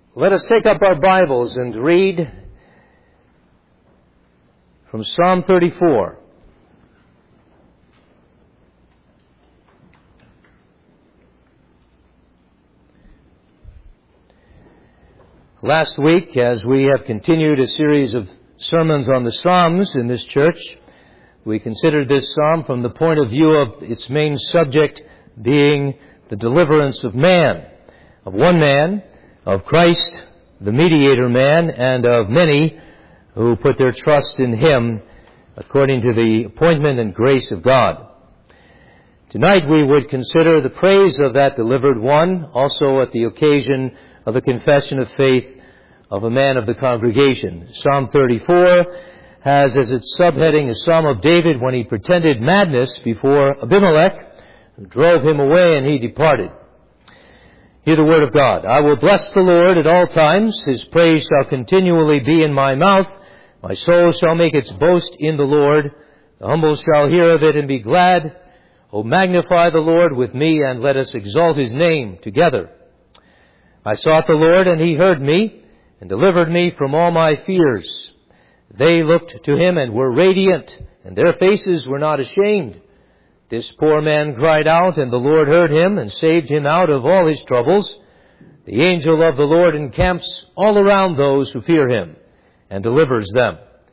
Let us take up our Bibles and read from Psalm 34. Last week, as we have continued a series of sermons on the Psalms in this church, we considered this psalm from the point of view of its main subject being the deliverance of man, of one man, of Christ, the mediator man, and of many who put their trust in Him according to the appointment and grace of God. Tonight we would consider the praise of that delivered one, also at the occasion of the confession of faith of a man of the congregation. Psalm 34 has as its subheading a Psalm of David when he pretended madness before Abimelech, who drove him away and he departed. Hear the word of God. I will bless the Lord at all times. His praise shall continually be in my mouth. My soul shall make its boast in the Lord. The humble shall hear of it and be glad. O magnify the Lord with me, and let us exalt His name together. I sought the Lord, and He heard me, and delivered me from all my fears. They looked to Him and were radiant, and their faces were not ashamed. This poor man cried out, and the Lord heard him and saved him out of all his troubles. The angel of the Lord encamps all around those who fear Him, and delivers them.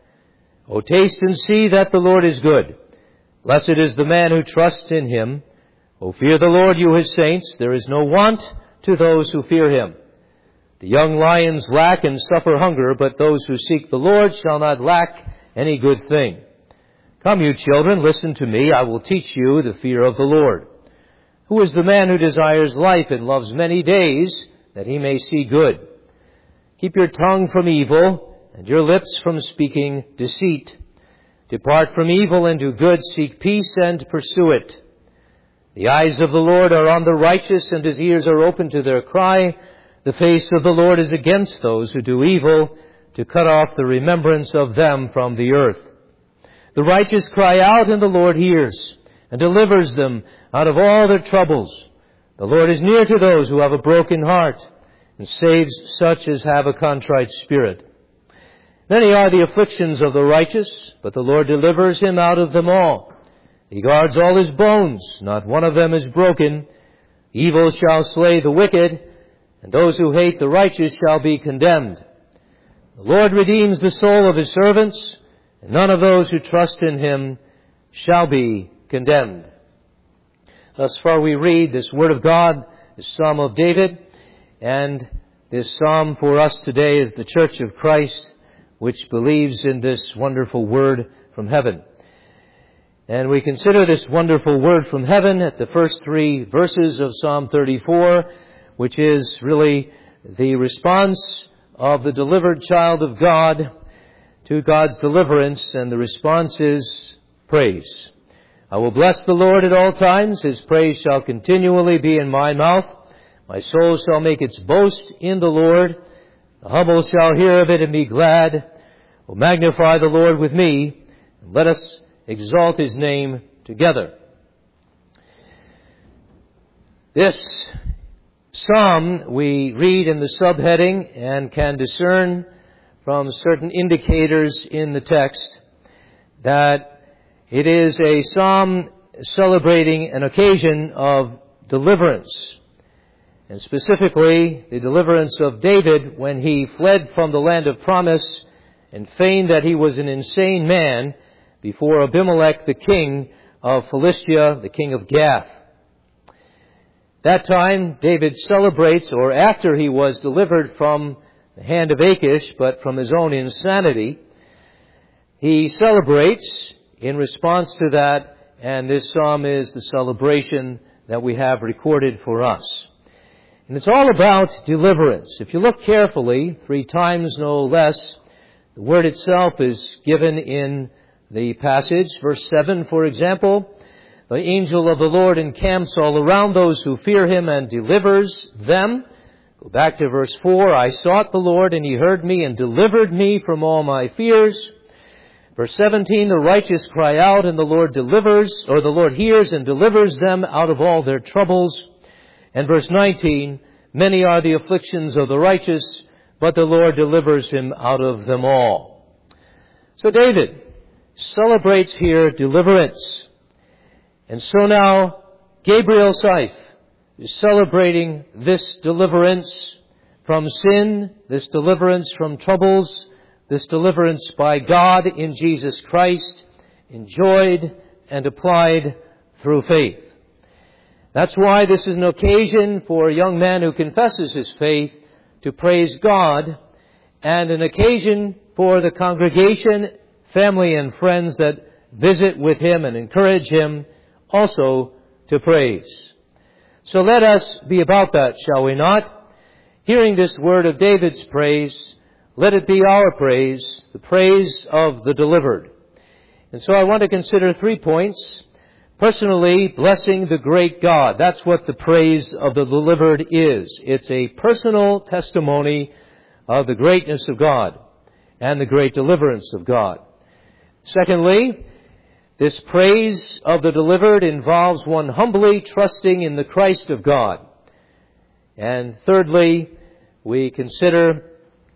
O taste and see that the Lord is good. Blessed is the man who trusts in Him. O fear the Lord, you His saints. There is no want to those who fear Him. The young lions lack and suffer hunger, but those who seek the Lord shall not lack any good thing. Come, you children, listen to me. I will teach you the fear of the Lord. Who is the man who desires life and loves many days, that he may see good? Keep your tongue from evil, and your lips from speaking deceit. Depart from evil and do good. Seek peace and pursue it. The eyes of the Lord are on the righteous, and His ears are open to their cry. The face of the Lord is against those who do evil, to cut off the remembrance of them from the earth. The righteous cry out, and the Lord hears, and delivers them out of all their troubles. The Lord is near to those who have a broken heart, and saves such as have a contrite spirit. Many are the afflictions of the righteous, but the Lord delivers him out of them all. He guards all his bones, not one of them is broken. Evil shall slay the wicked, and those who hate the righteous shall be condemned. The Lord redeems the soul of His servants, and none of those who trust in Him shall be condemned. Thus far we read this Word of God, this Psalm of David, and this Psalm for us today is the Church of Christ, which believes in this wonderful Word from heaven. And we consider this wonderful Word from heaven at the first 3 verses of Psalm 34, which is really the response of the delivered child of God to God's deliverance, and the response is praise. I will bless the Lord at all times. His praise shall continually be in my mouth. My soul shall make its boast in the Lord. The humble shall hear of it and be glad. O magnify the Lord with me, and let us exalt His name together. This psalm we read in the subheading and can discern from certain indicators in the text that it is a psalm celebrating an occasion of deliverance, and specifically the deliverance of David when he fled from the land of promise and feigned that he was an insane man before Abimelech, the king of Philistia, the king of Gath. That time David celebrates, or after he was delivered from the hand of Achish, but from his own insanity, he celebrates in response to that, and this psalm is the celebration that we have recorded for us. And it's all about deliverance. If you look carefully, 3 times no less, the word itself is given in the passage. Verse 7, for example, the angel of the Lord encamps all around those who fear Him and delivers them. Go back to verse 4. I sought the Lord, and He heard me and delivered me from all my fears. Verse 17, the righteous cry out, and the Lord delivers, or the Lord hears and delivers them out of all their troubles. And verse 19, many are the afflictions of the righteous, but the Lord delivers him out of them all. So David celebrates here deliverance. And so now Gabriel Seif is celebrating this deliverance from sin, this deliverance from troubles, this deliverance by God in Jesus Christ, enjoyed and applied through faith. That's why this is an occasion for a young man who confesses his faith to praise God, and an occasion for the congregation, family and friends that visit with him and encourage him also to praise. So let us be about that, shall we not? Hearing this word of David's praise, let it be our praise, the praise of the delivered. And so I want to consider 3 points. Personally, blessing the great God. That's what the praise of the delivered is. It's a personal testimony of the greatness of God and the great deliverance of God. Secondly, this praise of the delivered involves one humbly trusting in the Christ of God. And thirdly, we consider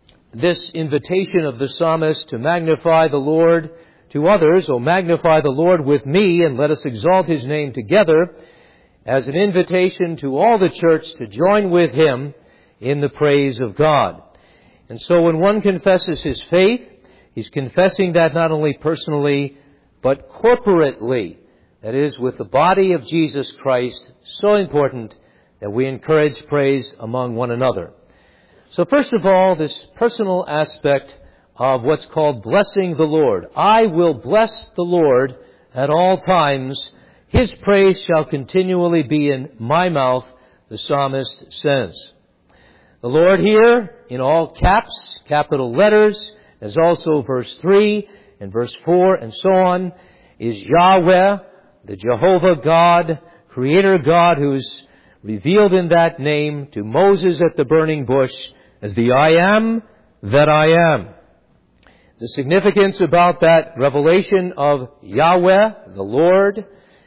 this invitation of the psalmist to magnify the Lord to others, "O magnify the Lord with me, and let us exalt his name together," as an invitation to all the church to join with him in the praise of God. And so when one confesses his faith, he's confessing that not only personally, but corporately. That is, with the body of Jesus Christ, so important that we encourage praise among one another. So first of all, this personal aspect of what's called blessing the Lord. I will bless the Lord at all times. His praise shall continually be in my mouth, the psalmist says. The Lord here, in all caps, capital letters, as also verse 3 and verse 4 and so on, is Yahweh, the Jehovah God, Creator God, who's revealed in that name to Moses at the burning bush as the I am that I am. The significance about that revelation of Yahweh, the Lord,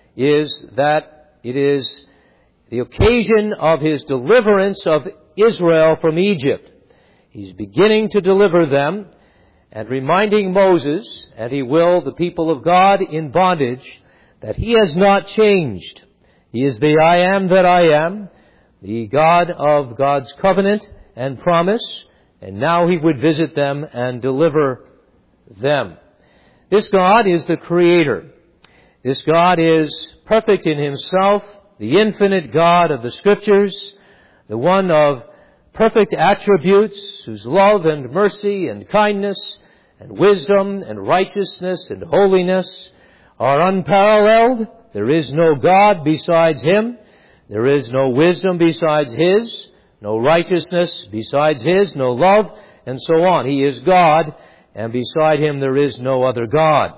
is that it is the occasion of his deliverance of Israel from Egypt. He's beginning to deliver them and reminding Moses, and he will, the people of God in bondage, that he has not changed. He is the I am that I am, the God of God's covenant and promise, and now he would visit them and deliver them. This God is the Creator. This God is perfect in himself, the infinite God of the Scriptures, the one of perfect attributes, whose love and mercy and kindness and wisdom and righteousness and holiness are unparalleled. There is no God besides him. There is no wisdom besides his, no righteousness besides his, no love, and so on. He is God, and beside him there is no other God.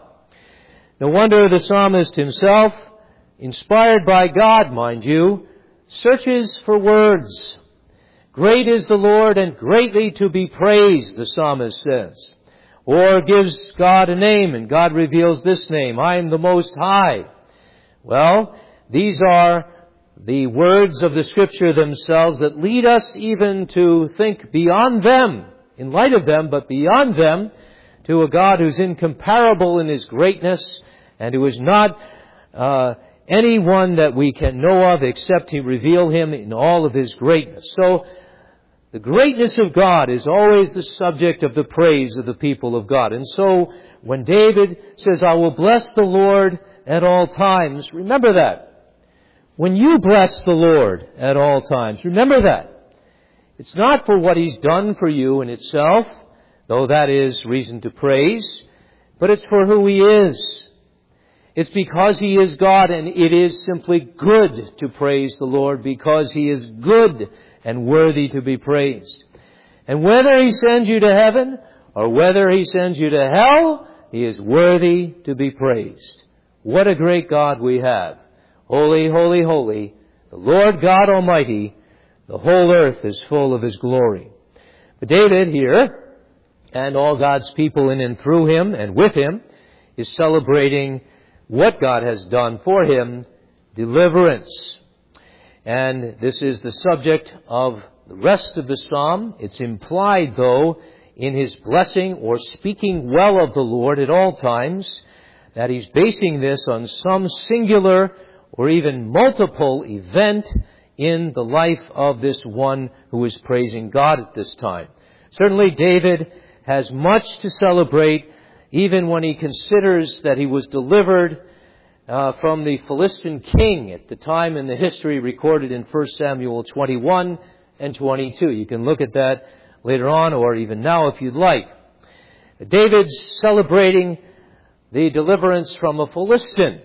No wonder the psalmist himself, inspired by God, mind you, searches for words. Great is the Lord and greatly to be praised, the psalmist says. Or gives God a name, and God reveals this name, I am the Most High. Well, these are the words of the Scripture themselves that lead us even to think beyond them, in light of them, but beyond them, to a God who's incomparable in his greatness and who is not anyone that we can know of except he reveal him in all of his greatness. So the greatness of God is always the subject of the praise of the people of God. And so when David says, I will bless the Lord at all times, remember that. When you bless the Lord at all times, remember that. It's not for what he's done for you in itself, though that is reason to praise, but it's for who he is. It's because he is God, and it is simply good to praise the Lord because he is good and worthy to be praised. And whether he sends you to heaven or whether he sends you to hell, he is worthy to be praised. What a great God we have. Holy, holy, holy, the Lord God Almighty, the whole earth is full of his glory. But David here, and all God's people in and through him and with him, is celebrating what God has done for him, deliverance. And this is the subject of the rest of the psalm. It's implied, though, in his blessing or speaking well of the Lord at all times, that he's basing this on some singular or even multiple event in the life of this one who is praising God at this time. Certainly David has much to celebrate, even when he considers that he was delivered from the Philistine king at the time in the history recorded in 1 Samuel 21 and 22. You can look at that later on or even now if you'd like. David's celebrating the deliverance from a Philistine,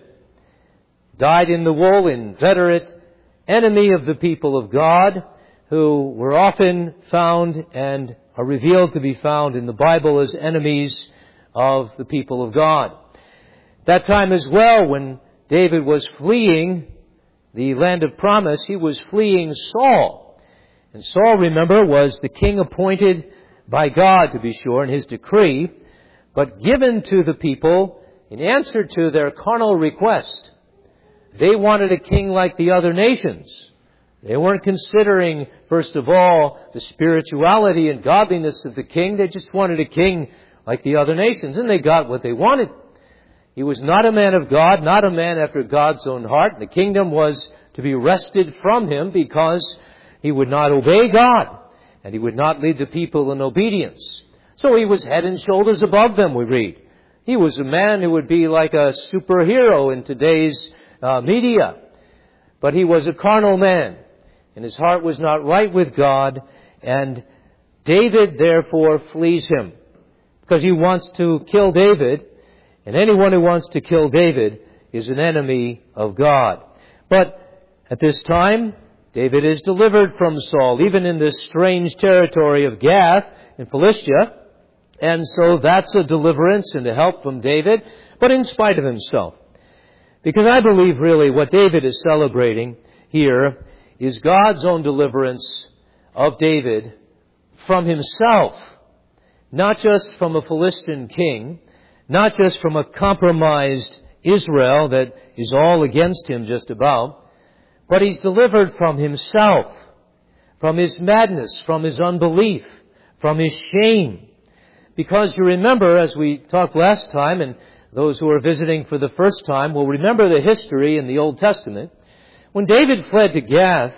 dyed-in-the-wool, inveterate enemy of the people of God, who were often found and are revealed to be found in the Bible as enemies of the people of God. That time as well, when David was fleeing the land of promise, he was fleeing Saul. And Saul, remember, was the king appointed by God, to be sure, in his decree, but given to the people in answer to their carnal request. They wanted a king like the other nations. They weren't considering, first of all, the spirituality and godliness of the king. They just wanted a king like the other nations, and they got what they wanted. He was not a man of God, not a man after God's own heart. The kingdom was to be wrested from him because he would not obey God, and he would not lead the people in obedience. So he was head and shoulders above them, we read. He was a man who would be like a superhero in today's media. But he was a carnal man, and his heart was not right with God, and David therefore flees him, because he wants to kill David, and anyone who wants to kill David is an enemy of God. But at this time, David is delivered from Saul, even in this strange territory of Gath in Philistia, and so that's a deliverance and a help from David, but in spite of himself. Because I believe really what David is celebrating here is God's own deliverance of David from himself. Not just from a Philistine king, not just from a compromised Israel that is all against him just about, but he's delivered from himself, from his madness, from his unbelief, from his shame. Because you remember, as we talked last time, and those who are visiting for the first time will remember the history in the Old Testament. When David fled to Gath,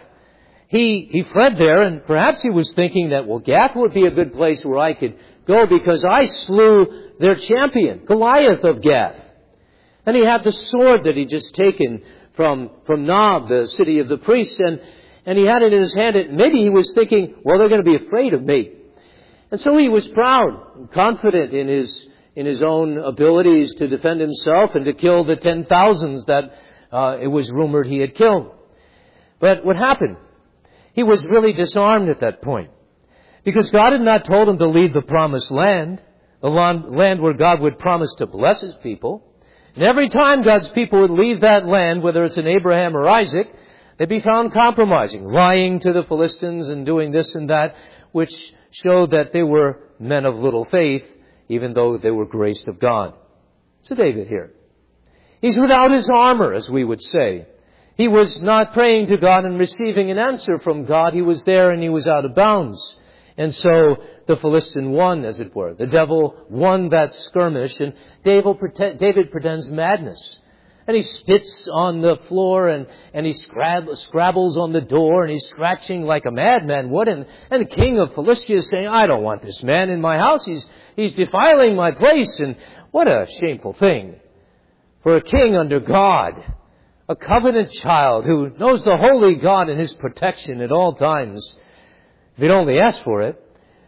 he fled there, and perhaps he was thinking that, well, Gath would be a good place where I could go because I slew their champion, Goliath of Gath. And he had the sword that he'd just taken from Nob, the city of the priests, and he had it in his hand, and maybe he was thinking, well, they're going to be afraid of me. And so he was proud and confident in his own abilities to defend himself and to kill the 10,000s that it was rumored he had killed. But what happened? He was really disarmed at that point, because God had not told him to leave the promised land, the land where God would promise to bless his people. And every time God's people would leave that land, whether it's in Abraham or Isaac, they'd be found compromising, lying to the Philistines and doing this and that, which showed that they were men of little faith, even though they were graced of God. So David here, he's without his armor, as we would say. He was not praying to God and receiving an answer from God. He was there and he was out of bounds. And so the Philistine won, as it were. The devil won that skirmish, and David pretends madness. And he spits on the floor, and he scrabbles on the door, and he's scratching like a madman would. And the king of Philistia is saying, I don't want this man in my house. He's defiling my place. And what a shameful thing for a king under God, a covenant child who knows the holy God and his protection at all times, if he'd only asked for it,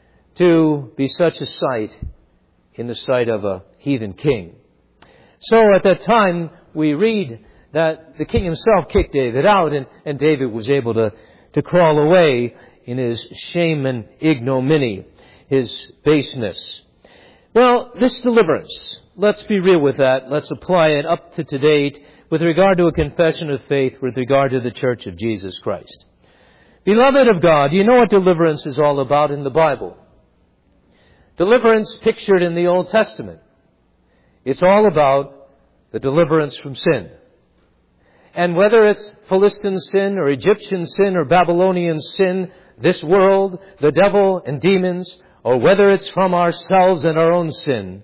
to be such a sight in the sight of a heathen king. So at that time, we read that the king himself kicked David out, and David was able to crawl away in his shame and ignominy, his baseness. Well, this deliverance, let's be real with that. Let's apply it up to date with regard to a confession of faith with regard to the Church of Jesus Christ. Beloved of God, you know what deliverance is all about in the Bible. Deliverance pictured in the Old Testament. It's all about the deliverance from sin. And whether it's Philistine sin or Egyptian sin or Babylonian sin, this world, the devil and demons, or whether it's from ourselves and our own sin,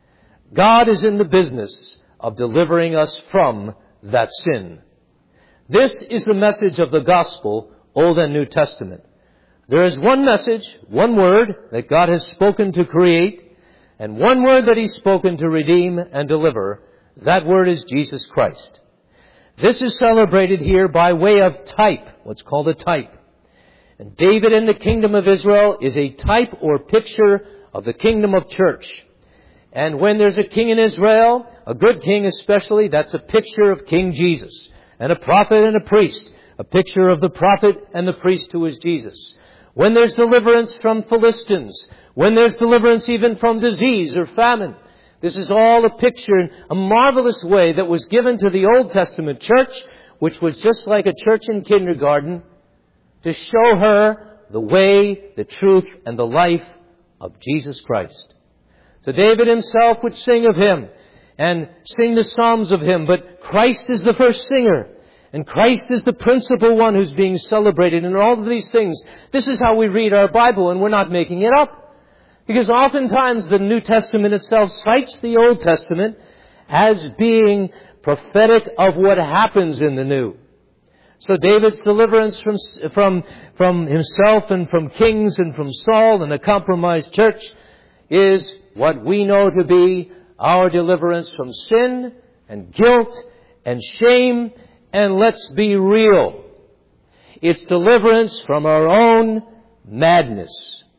God is in the business of delivering us from that sin. This is the message of the gospel, Old and New Testament. There is one message, one word that God has spoken to create, and one word that He's spoken to redeem and deliver. That word is Jesus Christ. This is celebrated here by way of type, what's called a type. And David in the kingdom of Israel is a type or picture of the kingdom of church. And when there's a king in Israel, a good king especially, that's a picture of King Jesus. And a prophet and a priest, a picture of the prophet and the priest who is Jesus. When there's deliverance from Philistines, when there's deliverance even from disease or famine, this is all a picture in a marvelous way that was given to the Old Testament church, which was just like a church in kindergarten, to show her the way, the truth, and the life of Jesus Christ. So David himself would sing of Him and sing the Psalms of Him, but Christ is the first singer. And Christ is the principal one who's being celebrated in all of these things. This is how we read our Bible, and we're not making it up. Because oftentimes the New Testament itself cites the Old Testament as being prophetic of what happens in the New. So David's deliverance from himself and from kings and from Saul and the compromised church is what we know to be our deliverance from sin and guilt and shame. And let's be real. It's deliverance from our own madness.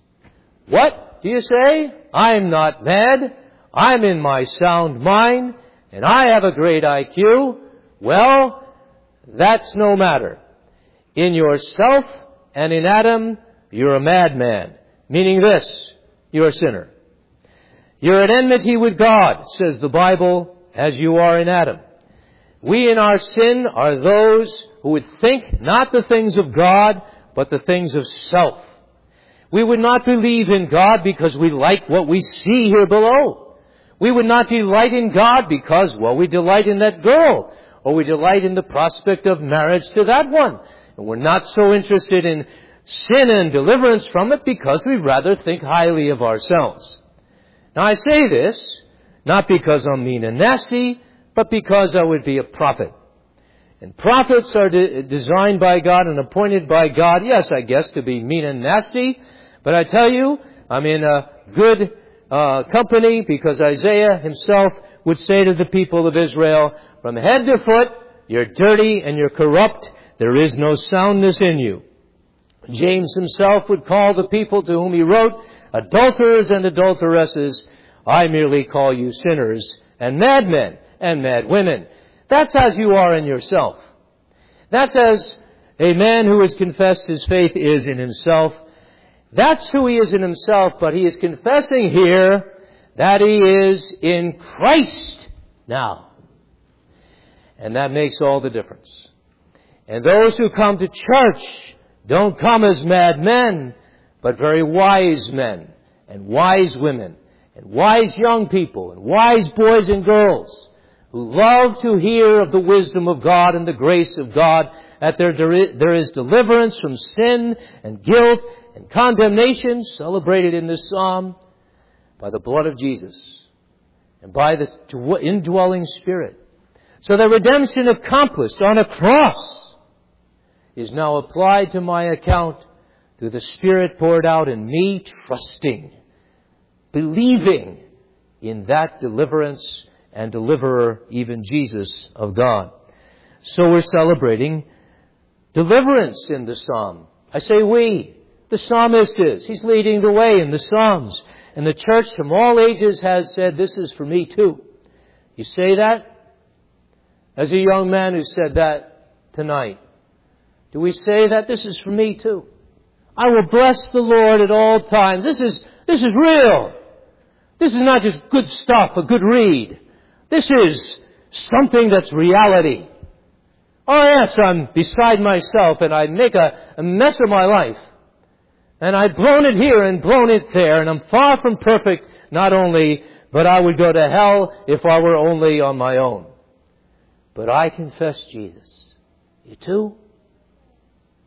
What do you say? I'm not mad. I'm in my sound mind. And I have a great IQ. Well, that's no matter. In yourself and in Adam, you're a madman. Meaning this, you're a sinner. You're at enmity with God, says the Bible, as you are in Adam. We in our sin are those who would think not the things of God, but the things of self. We would not believe in God because we like what we see here below. We would not delight in God because, well, we delight in that girl, or we delight in the prospect of marriage to that one. And we're not so interested in sin and deliverance from it because we rather think highly of ourselves. Now I say this, not because I'm mean and nasty, but because I would be a prophet. And prophets are designed by God and appointed by God, yes, I guess, to be mean and nasty. But I tell you, I'm in a good company because Isaiah himself would say to the people of Israel, from head to foot, you're dirty and you're corrupt. There is no soundness in you. James himself would call the people to whom he wrote, adulterers and adulteresses. I merely call you sinners and madmen and mad women. That's as you are in yourself. That's as a man who has confessed his faith is in himself. That's who he is in himself, but he is confessing here that he is in Christ now. And that makes all the difference. And those who come to church don't come as madmen, but very wise men and wise women and wise young people and wise boys and girls who love to hear of the wisdom of God and the grace of God, that there is deliverance from sin and guilt and condemnation, celebrated in this psalm, by the blood of Jesus and by the indwelling Spirit. So the redemption accomplished on a cross is now applied to my account through the Spirit poured out in me, trusting, believing in that deliverance and deliverer, even Jesus of God. So we're celebrating deliverance in the psalm. I say we. The psalmist is. He's leading the way in the psalms. And the church from all ages has said, this is for me too. You say that? As a young man who said that tonight. Do we say that? This is for me too. I will bless the Lord at all times. This is real. This is not just good stuff, a good read. This is something that's reality. Oh yes, I'm beside myself and I make a mess of my life. And I've blown it here and blown it there, and I'm far from perfect, not only, but I would go to hell if I were only on my own. But I confess Jesus. You too?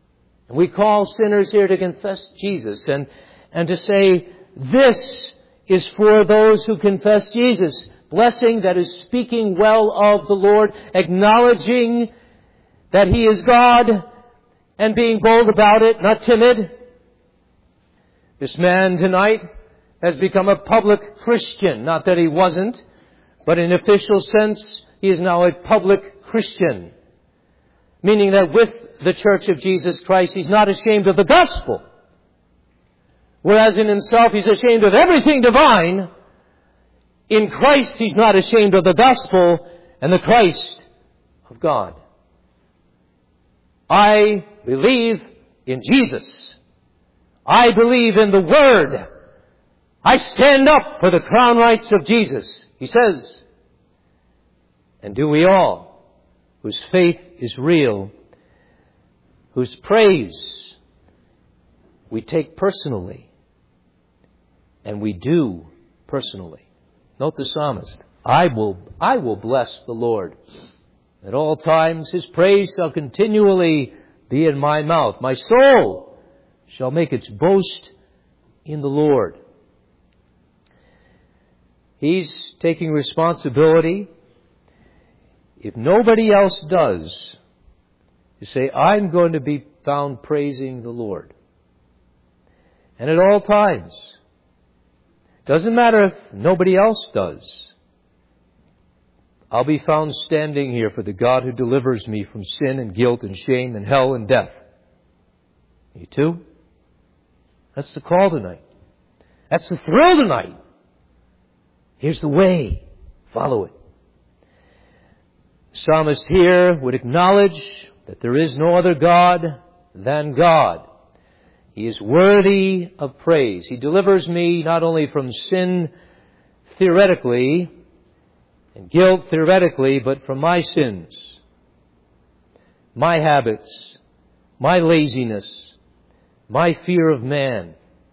And we call sinners here to confess Jesus and to say, this is for those who confess Jesus. Blessing that is speaking well of the Lord, acknowledging that He is God and being bold about it, not timid. This man tonight has become a public Christian. Not that he wasn't, but in official sense, he is now a public Christian. Meaning that with the Church of Jesus Christ, he's not ashamed of the gospel. Whereas in himself, he's ashamed of everything divine. In Christ, he's not ashamed of the gospel and the Christ of God. I believe in Jesus. I believe in the Word. I stand up for the crown rights of Jesus, he says. And do we all, whose faith is real, whose praise we take personally, and we do personally. Note the psalmist, I will bless the Lord. At all times His praise shall continually be in my mouth. My soul shall make its boast in the Lord. He's taking responsibility. If nobody else does, you say, I'm going to be found praising the Lord. And at all times. Doesn't matter if nobody else does. I'll be found standing here for the God who delivers me from sin and guilt and shame and hell and death. You too? That's the call tonight. That's the thrill tonight. Here's the way. Follow it. The psalmist here would acknowledge that there is no other God than God. He is worthy of praise. He delivers me not only from sin theoretically and guilt theoretically, but from my sins, my habits, my laziness, my fear of man,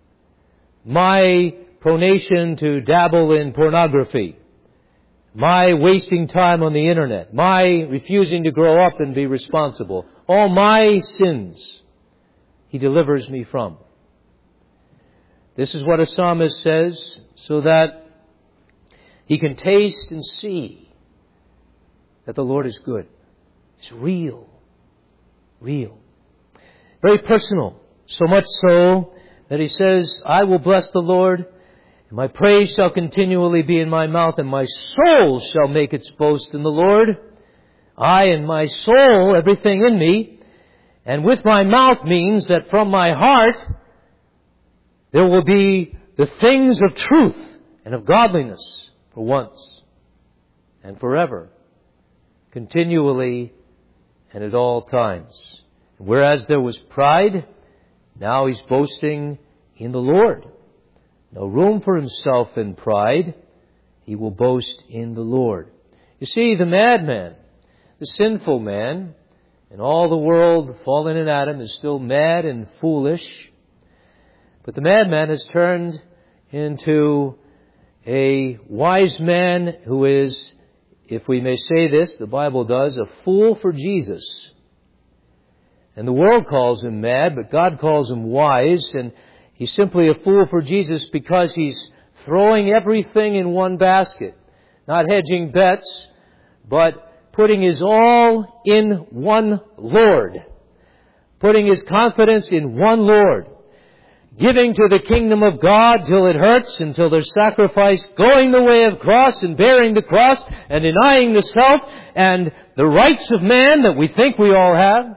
my pronation to dabble in pornography, my wasting time on the internet, my refusing to grow up and be responsible, all my sins He delivers me from. This is what a psalmist says so that he can taste and see that the Lord is good. It's real. Real. Very personal. So much so that he says, I will bless the Lord, and my praise shall continually be in my mouth, and my soul shall make its boast in the Lord. I and my soul, everything in me. And with my mouth means that from my heart there will be the things of truth and of godliness for once and forever, continually and at all times. Whereas there was pride, now he's boasting in the Lord. No room for himself in pride. He will boast in the Lord. You see, the madman, the sinful man, and all the world fallen in Adam is still mad and foolish. But the madman has turned into a wise man who is, if we may say this, the Bible does, a fool for Jesus. And the world calls him mad, but God calls him wise. And he's simply a fool for Jesus because he's throwing everything in one basket. Not hedging bets, but putting his all in one Lord. Putting his confidence in one Lord. Giving to the kingdom of God till it hurts, until there's sacrifice, going the way of cross and bearing the cross and denying the self and the rights of man that we think we all have,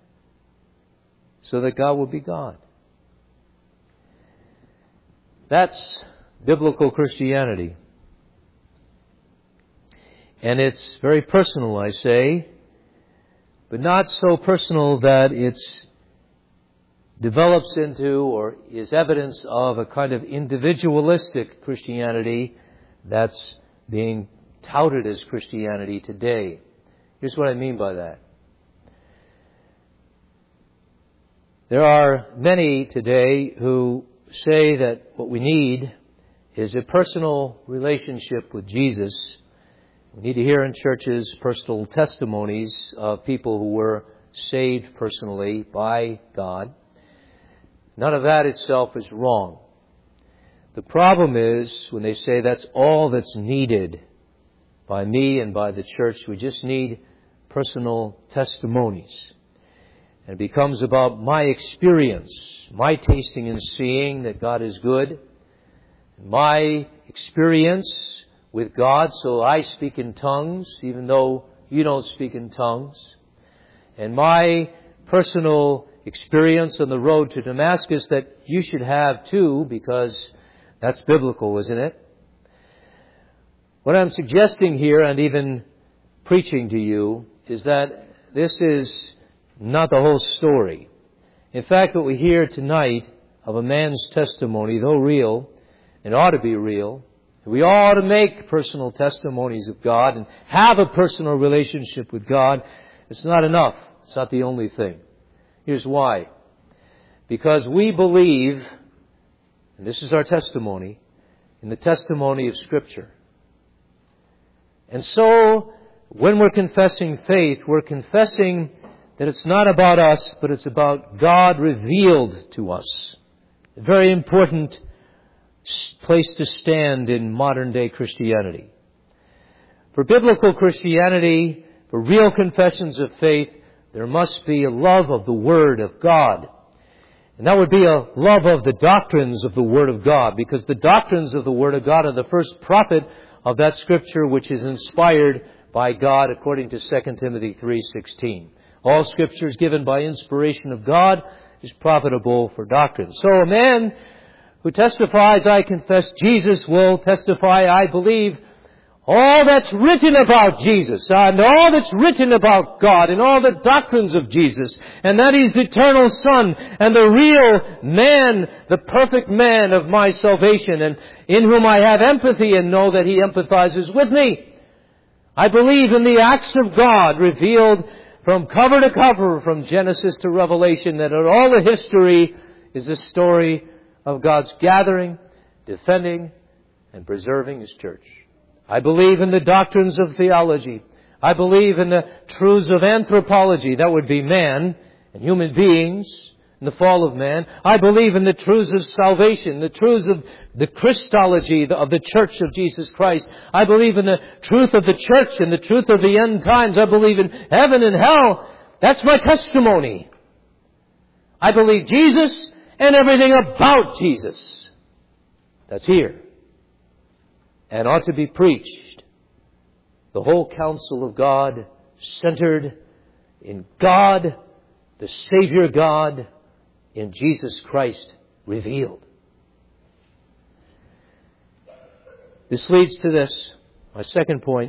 so that God will be God. That's biblical Christianity. And it's very personal, I say, but not so personal that it develops into or is evidence of a kind of individualistic Christianity that's being touted as Christianity today. Here's what I mean by that. There are many today who say that what we need is a personal relationship with Jesus. We need to hear in churches personal testimonies of people who were saved personally by God. None of that itself is wrong. The problem is when they say that's all that's needed by me and by the church. We just need personal testimonies. And it becomes about my experience, my tasting and seeing that God is good, my experience with God, so I speak in tongues, even though you don't speak in tongues, and my personal experience on the road to Damascus that you should have too, because that's biblical, isn't it? What I'm suggesting here, and even preaching to you, is that this is not the whole story. In fact, what we hear tonight of a man's testimony, though real, it ought to be real. We ought to make personal testimonies of God and have a personal relationship with God. It's not enough. It's not the only thing. Here's why. Because we believe, and this is our testimony, in the testimony of Scripture. And so, when we're confessing faith, we're confessing that it's not about us, but it's about God revealed to us. A very important place to stand in modern day Christianity. For biblical Christianity, for real confessions of faith, there must be a love of the Word of God. And that would be a love of the doctrines of the Word of God, because the doctrines of the Word of God are the first prophet of that Scripture which is inspired by God according to 2 Timothy 3:16. All Scripture is given by inspiration of God, is profitable for doctrine. So a man who testifies, I confess Jesus, will testify, I believe all that's written about Jesus, and all that's written about God, and all the doctrines of Jesus, and that He's the eternal Son, and the real man, the perfect man of my salvation, and in whom I have empathy and know that He empathizes with me. I believe in the acts of God revealed from cover to cover, from Genesis to Revelation, that all the history is a story of God's gathering, defending, and preserving His church. I believe in the doctrines of theology. I believe in the truths of anthropology. That would be man and human beings and the fall of man. I believe in the truths of salvation, the truths of the Christology of the Church of Jesus Christ. I believe in the truth of the church and the truth of the end times. I believe in heaven and hell. That's my testimony. I believe Jesus and everything about Jesus. That's here. And ought to be preached. The whole counsel of God centered in God, the Savior God, in Jesus Christ revealed. This leads to this, my second point.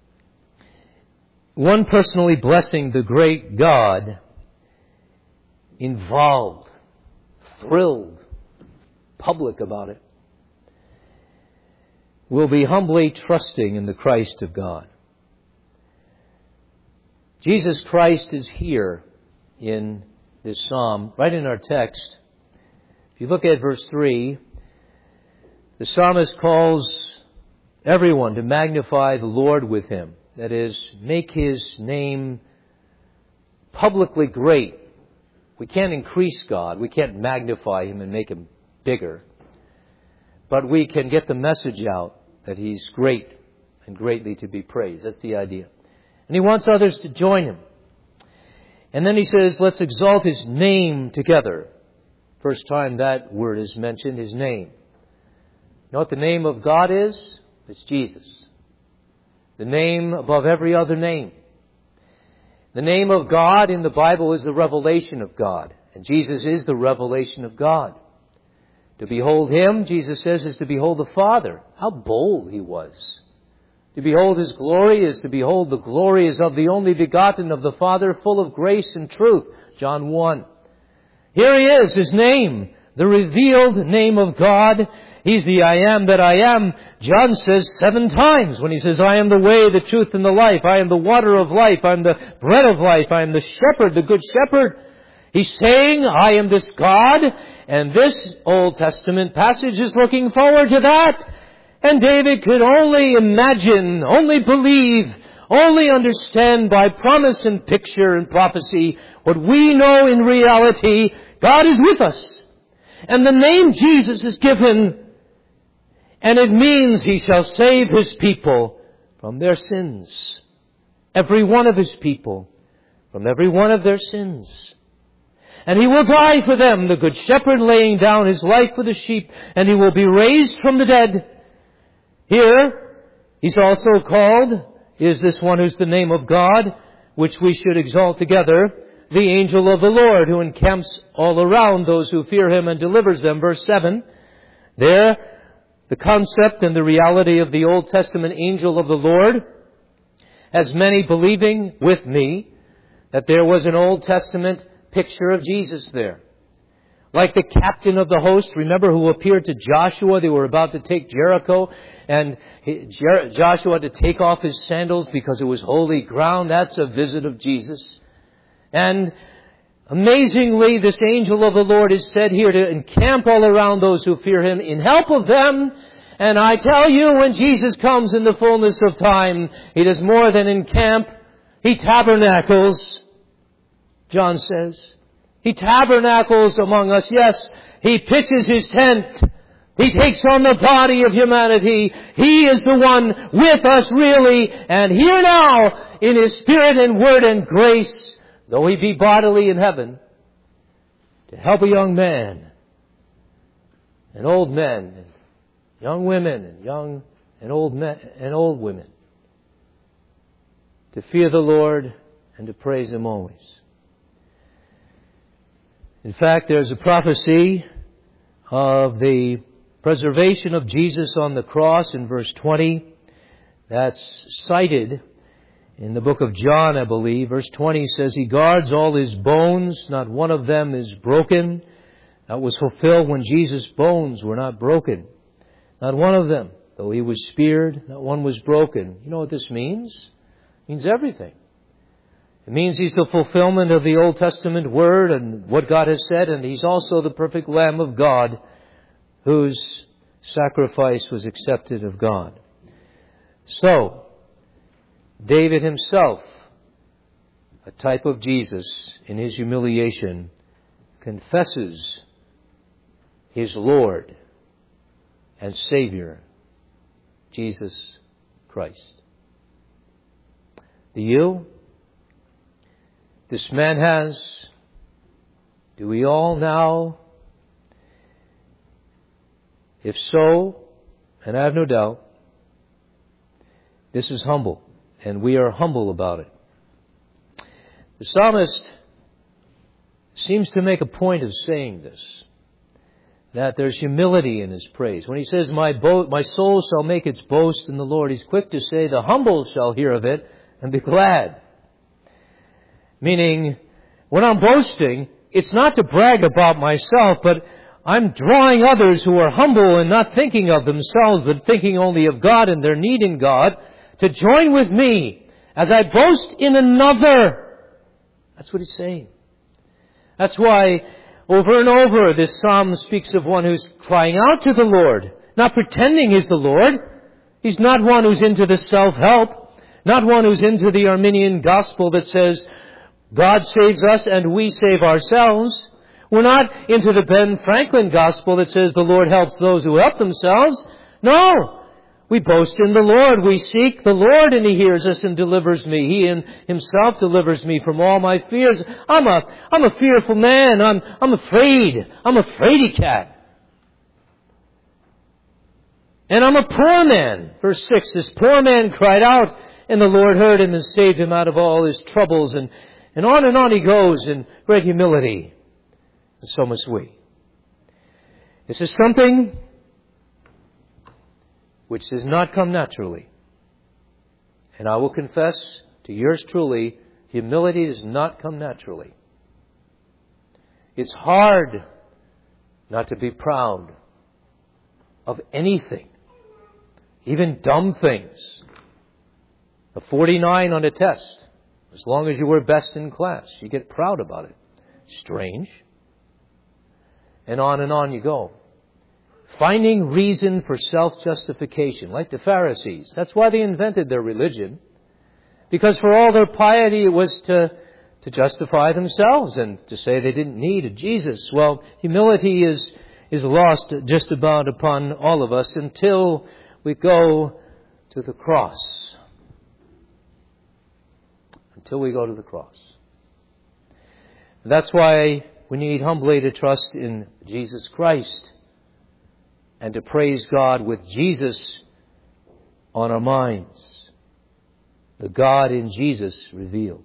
One personally blessing the great God, involved, thrilled, public about it, will be humbly trusting in the Christ of God. Jesus Christ is here in this psalm, right in our text. If you look at verse 3, the psalmist calls everyone to magnify the Lord with him. That is, make His name publicly great. We can't increase God. We can't magnify Him and make Him bigger. But we can get the message out that He's great and greatly to be praised. That's the idea. And He wants others to join Him. And then He says, let's exalt His name together. First time that word is mentioned, His name. You know what the name of God is? It's Jesus. The name above every other name. The name of God in the Bible is the revelation of God. And Jesus is the revelation of God. To behold Him, Jesus says, is to behold the Father. How bold He was. To behold His glory is to behold the glory is of the only begotten of the Father, full of grace and truth. John 1. Here He is, His name, the revealed name of God. He's the I am that I am. John says 7 times when he says, I am the way, the truth, and the life. I am the water of life. I am the bread of life. I am the shepherd, the good shepherd. He's saying, I am this God, and this Old Testament passage is looking forward to that. And David could only imagine, only believe, only understand by promise and picture and prophecy what we know in reality. God is with us. And the name Jesus is given, and it means He shall save His people from their sins. Every one of His people from every one of their sins. And He will die for them, the Good Shepherd laying down His life for the sheep, and He will be raised from the dead. Here, He's also called, is this one who's the name of God, which we should exalt together, the angel of the Lord, who encamps all around those who fear Him and delivers them. Verse 7, there, the concept and the reality of the Old Testament angel of the Lord, as many believing with me that there was an Old Testament picture of Jesus there. Like the captain of the host, remember, who appeared to Joshua. They were about to take Jericho, and Joshua had to take off his sandals because it was holy ground. That's a visit of Jesus. And amazingly, this angel of the Lord is said here to encamp all around those who fear Him in help of them. And I tell you, when Jesus comes in the fullness of time, He does more than encamp. He tabernacles, John says. He tabernacles among us. Yes, He pitches His tent. He takes on the body of humanity. He is the one with us really, and here now in His Spirit and Word and grace, though He be bodily in heaven, to help a young man and old men, and young women and young and old men and old women, to fear the Lord and to praise Him always. In fact, there's a prophecy of the preservation of Jesus on the cross in verse 20. That's cited in the book of John, I believe. Verse 20 says, He guards all His bones, not one of them is broken. That was fulfilled when Jesus' bones were not broken. Not one of them, though He was speared, not one was broken. You know what this means? It means everything. It means He's the fulfillment of the Old Testament Word and what God has said, and He's also the perfect Lamb of God, whose sacrifice was accepted of God. So, David himself, a type of Jesus in his humiliation, confesses his Lord and Savior, Jesus Christ. Do you? This man has. Do we all now? If so, and I have no doubt, this is humble, and we are humble about it. The psalmist seems to make a point of saying this, that there's humility in his praise. When he says, my soul shall make its boast in the Lord, he's quick to say, the humble shall hear of it and be glad. Meaning, when I'm boasting, it's not to brag about myself, but I'm drawing others who are humble and not thinking of themselves, but thinking only of God and their need in God, to join with me as I boast in another. That's what he's saying. That's why over and over this psalm speaks of one who's crying out to the Lord, not pretending he's the Lord. He's not one who's into the self-help, not one who's into the Arminian gospel that says, God saves us and we save ourselves. We're not into the Ben Franklin gospel that says the Lord helps those who help themselves. No. We boast in the Lord. We seek the Lord and He hears us and delivers me. He Himself delivers me from all my fears. I'm a fearful man. I'm afraid. I'm a fraidy cat. And I'm a poor man. Verse 6, this poor man cried out and the Lord heard him and saved him out of all his troubles. And on he goes in great humility. And so must we. This is something which does not come naturally. And I will confess to yours truly, humility does not come naturally. It's hard not to be proud of anything, even dumb things. A 49 on a test. As long as you were best in class, you get proud about it. Strange. And on you go. Finding reason for self-justification, like the Pharisees. That's why they invented their religion. Because for all their piety, it was to justify themselves and to say they didn't need a Jesus. Well, humility is lost just about upon all of us until we go to the cross. Until we go to the cross. That's why we need humbly to trust in Jesus Christ and to praise God with Jesus on our minds. The God in Jesus revealed.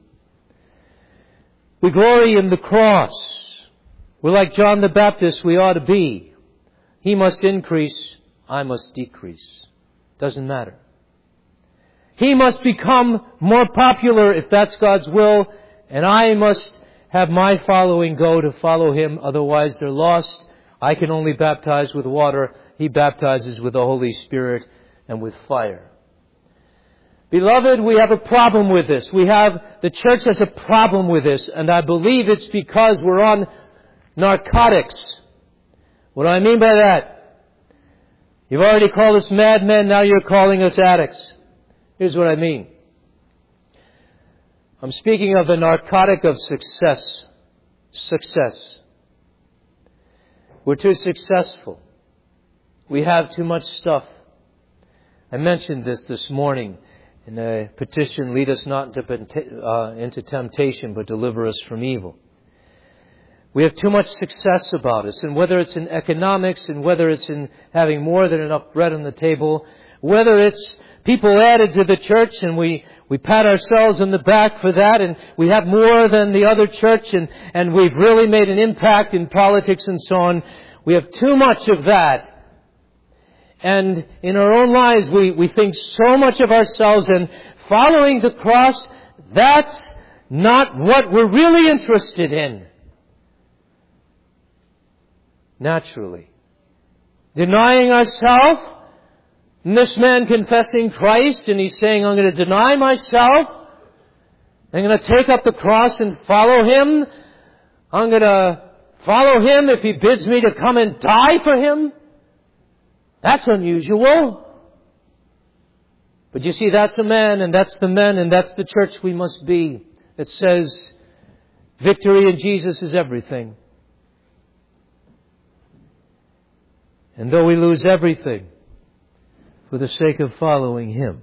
We glory in the cross. We're like John the Baptist we ought to be. He must increase, I must decrease. Doesn't matter. He must become more popular if that's God's will, and I must have my following go to follow Him, otherwise they're lost. I can only baptize with water. He baptizes with the Holy Spirit and with fire. Beloved, we have a problem with this. The church has a problem with this, and I believe it's because we're on narcotics. What do I mean by that? You've already called us madmen, now you're calling us addicts. Here's what I mean. I'm speaking of the narcotic of success. Success. We're too successful. We have too much stuff. I mentioned this morning in a petition, lead us not into temptation, but deliver us from evil. We have too much success about us, and whether it's in economics, and whether it's in having more than enough bread on the table, whether it's people added to the church and we pat ourselves on the back for that, and we have more than the other church, and we've really made an impact in politics and so on. We have too much of that. And in our own lives, we think so much of ourselves, and following the cross, that's not what we're really interested in. Naturally. Denying ourselves, and this man confessing Christ, and he's saying, I'm going to deny myself. I'm going to take up the cross and follow Him. I'm going to follow Him if He bids me to come and die for Him. That's unusual. But you see, that's the man, and that's the men, and that's the church we must be. That says, victory in Jesus is everything. And though we lose everything for the sake of following Him,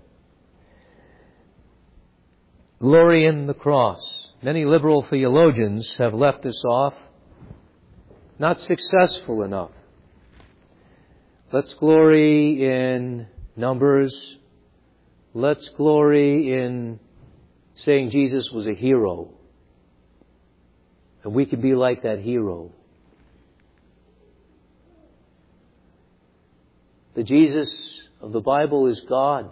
glory in the cross. Many liberal theologians have left this off. Not successful enough. Let's glory in numbers. Let's glory in saying Jesus was a hero. And we can be like that hero. The Jesus of the Bible is God.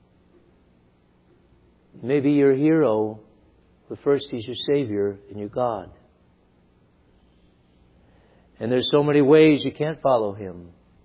Maybe your hero, but first He's your Savior and your God. And there's so many ways you can't follow Him,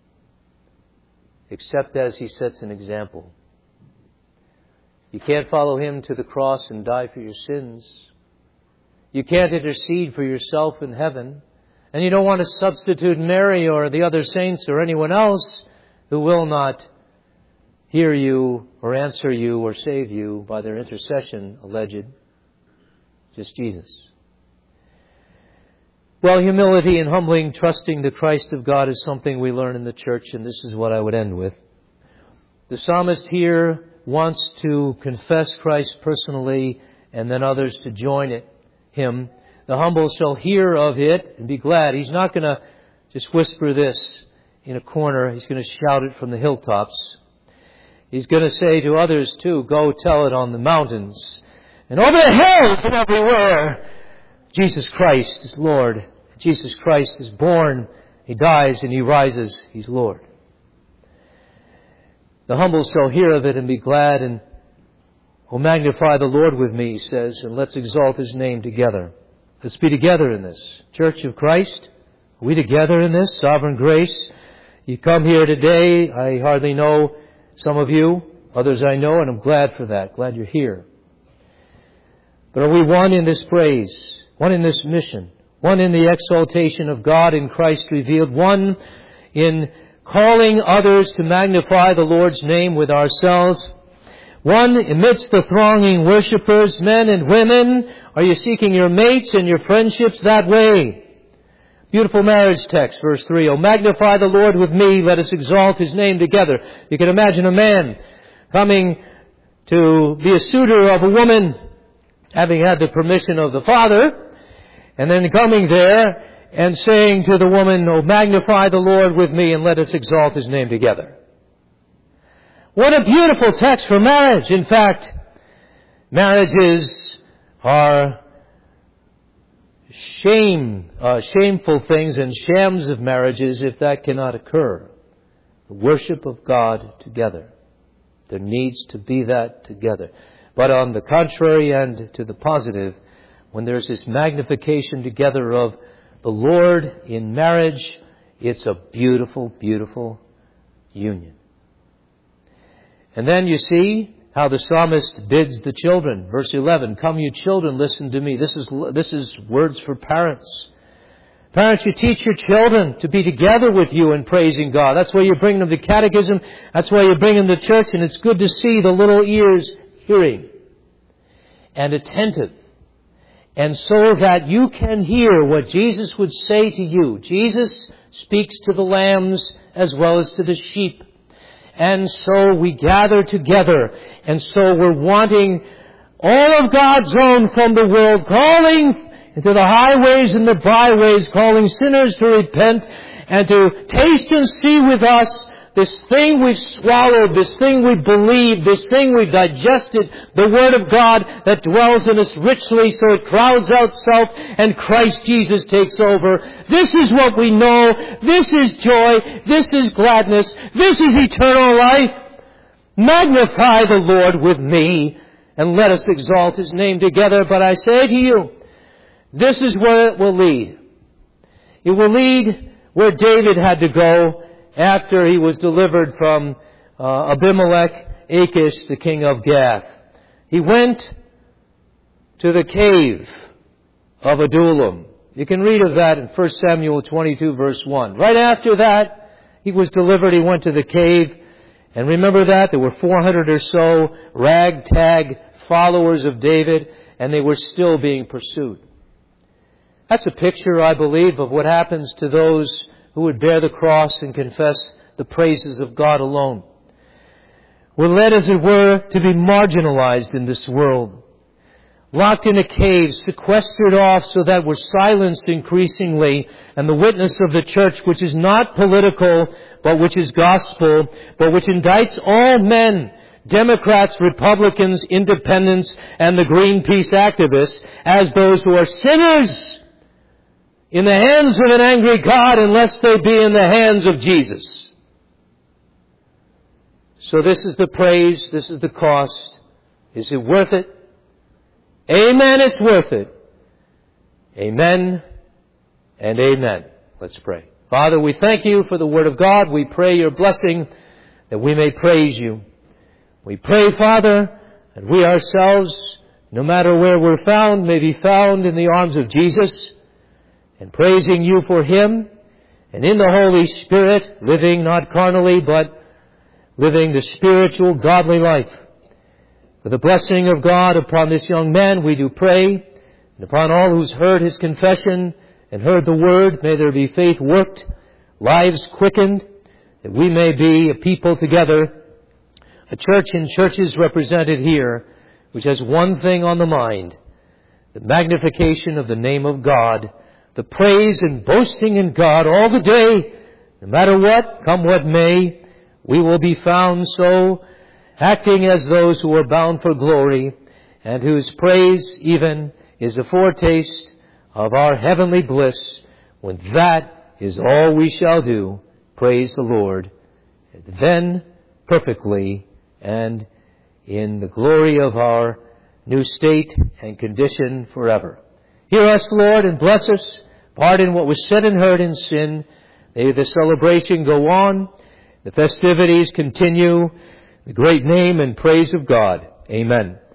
except as He sets an example. You can't follow Him to the cross and die for your sins. You can't intercede for yourself in heaven. And you don't want to substitute Mary or the other saints or anyone else who will not hear you or answer you or save you by their intercession, alleged. Just Jesus. Well, humility and humbling, trusting the Christ of God is something we learn in the church, and this is what I would end with. The psalmist here wants to confess Christ personally and then others to join him. The humble shall hear of it and be glad. He's not going to just whisper this in a corner. He's going to shout it from the hilltops. He's going to say to others too, go tell it on the mountains and over the hills and everywhere. Jesus Christ is Lord. Jesus Christ is born. He dies and He rises. He's Lord. The humble shall hear of it and be glad, and will magnify the Lord with me, he says, and let's exalt His name together. Let's be together in this. Church of Christ, are we together in this? Sovereign grace. You come here today. I hardly know some of you. Others I know, and I'm glad for that. Glad you're here. But are we one in this praise? One in this mission? One in the exaltation of God in Christ revealed? One in calling others to magnify the Lord's name with ourselves? One, amidst the thronging worshipers, men and women, are you seeking your mates and your friendships that way? Beautiful marriage text, verse 3. Oh, magnify the Lord with me, let us exalt His name together. You can imagine a man coming to be a suitor of a woman, having had the permission of the father, and then coming there and saying to the woman, oh, magnify the Lord with me and let us exalt His name together. What a beautiful text for marriage. In fact, marriages are shameful things and shams of marriages if that cannot occur. The worship of God together. There needs to be that together. But on the contrary and to the positive, when there's this magnification together of the Lord in marriage, it's a beautiful, beautiful union. And then you see how the psalmist bids the children. Verse 11, come you children, listen to me. This is words for parents. Parents, you teach your children to be together with you in praising God. That's why you bring them to catechism. That's why you bring them to church. And it's good to see the little ears hearing and attentive. And so that you can hear what Jesus would say to you. Jesus speaks to the lambs as well as to the sheep. And so we gather together. And so we're wanting all of God's own from the world, calling into the highways and the byways, calling sinners to repent and to taste and see with us this thing we've swallowed, this thing we believe, this thing we've digested, the Word of God that dwells in us richly so it crowds out self and Christ Jesus takes over. This is what we know. This is joy. This is gladness. This is eternal life. Magnify the Lord with me and let us exalt His name together. But I say to you, this is where it will lead. It will lead where David had to go after he was delivered from Abimelech, Achish, the king of Gath. He went to the cave of Adullam. You can read of that in 1 Samuel 22, verse 1. Right after that, he was delivered. He went to the cave. And remember that? There were 400 or so ragtag followers of David, and they were still being pursued. That's a picture, I believe, of what happens to those who would bear the cross and confess the praises of God alone. We're led, as it were, to be marginalized in this world. Locked in a cave, sequestered off so that we're silenced increasingly. And the witness of the church, which is not political, but which is gospel, but which indicts all men, Democrats, Republicans, Independents, and the Greenpeace activists, as those who are sinners in the hands of an angry God unless they be in the hands of Jesus. So this is the praise, this is the cost. Is it worth it? Amen, it's worth it. Amen and amen. Let's pray. Father, we thank You for the Word of God. We pray Your blessing that we may praise You. We pray, Father, that we ourselves, no matter where we're found, may be found in the arms of Jesus, and praising You for Him, and in the Holy Spirit, living not carnally, but living the spiritual, godly life. For the blessing of God upon this young man, we do pray, and upon all who's heard his confession and heard the Word, may there be faith worked, lives quickened, that we may be a people together, a church and churches represented here, which has one thing on the mind, the magnification of the name of God, the praise and boasting in God all the day, no matter what, come what may, we will be found so, acting as those who are bound for glory, and whose praise even is a foretaste of our heavenly bliss, when that is all we shall do, praise the Lord, and then perfectly and in the glory of our new state and condition forever. Hear us, Lord, and bless us. Pardon what was said and heard in sin. May the celebration go on. The festivities continue. The great name and praise of God. Amen.